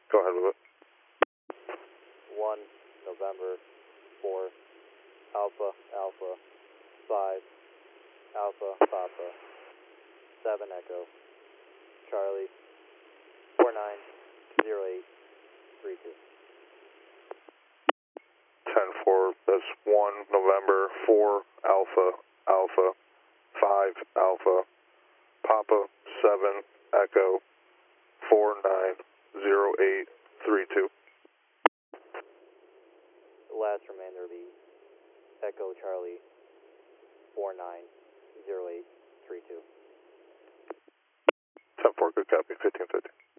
Go ahead with it. 1 November 4 Alpha Alpha 5 Alpha Papa 7 Echo Charlie 490832. 10-4, that's 1 November 4 Alpha Alpha 5 Alpha Papa 7 Echo 490832. The last remainder will be Echo Charlie 490832. 10-4, good copy, 1550.